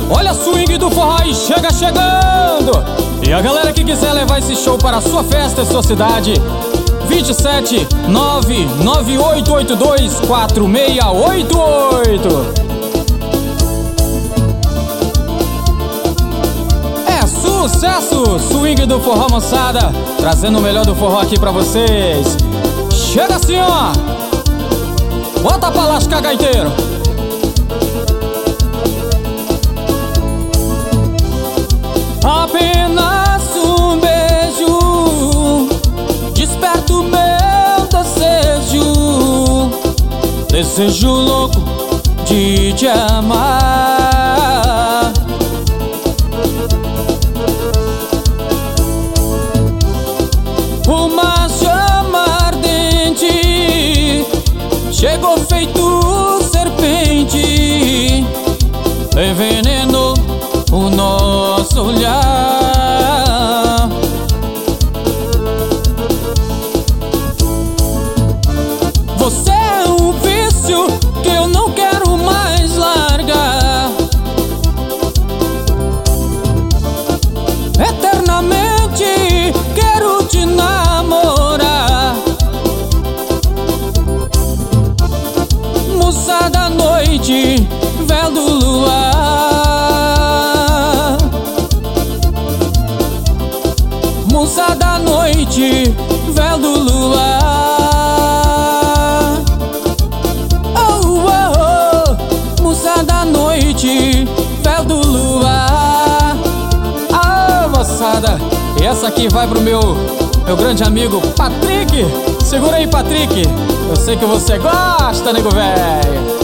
Olha a swing do forró e chega chegando. E a galera que quiser levar esse show para a sua festa e sua cidade, 27 99882 4688. É sucesso! Swing do forró, moçada, trazendo o melhor do forró aqui pra vocês. Chega assim, ó. Bota pra lascar, gaiteiro. Apenas um beijo desperta o meu desejo, desejo louco de te amar. Uma chama ardente chegou feito serpente, envenenou o nosso olhar. Você é um vício que eu não quero mais largar. Eternamente quero te namorar. Moça da noite, véu do luar. Moça da noite, véu do luar. Oh, oh, oh. Moça da noite, véu do luar. Ah, moçada, e essa aqui vai pro meu grande amigo Patrick. Segura aí, Patrick, eu sei que você gosta, nego velho.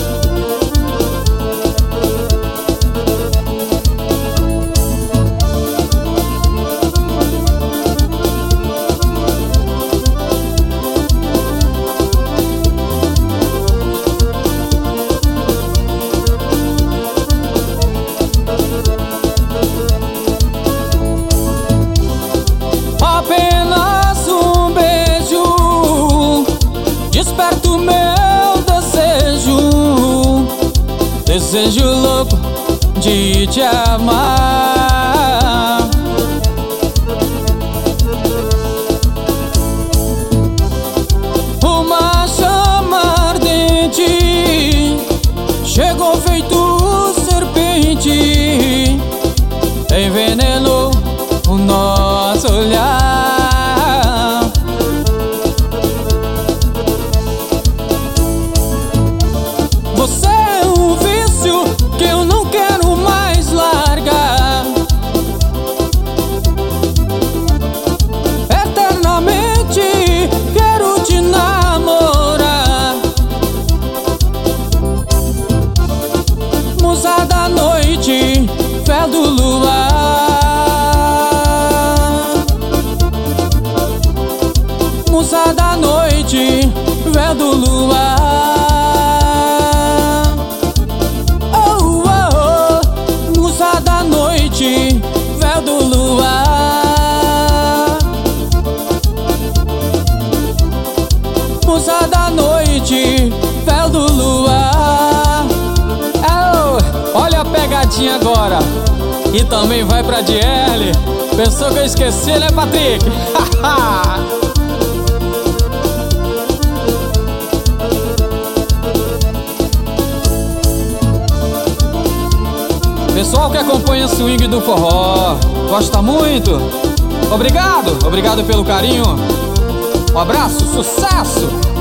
Apenas um beijo desperta o meu desejo, desejo louco de te amar. Uma chama ardente chegou feito serpente, envenenou o nosso olhar. Você é um vício que eu não quero mais largar. Eternamente quero te namorar. Moça da noite, véu do luar. Moça da noite, véu do luar. Oh, oh, oh. Moça da noite, véu do luar. Moça da noite, véu do luar. Oh, olha a pegadinha agora. E também vai pra DL. Pensou que eu esqueci, né, Patrick? Pessoal que acompanha o swing do forró, gosta muito? Obrigado, obrigado pelo carinho. Um abraço, sucesso!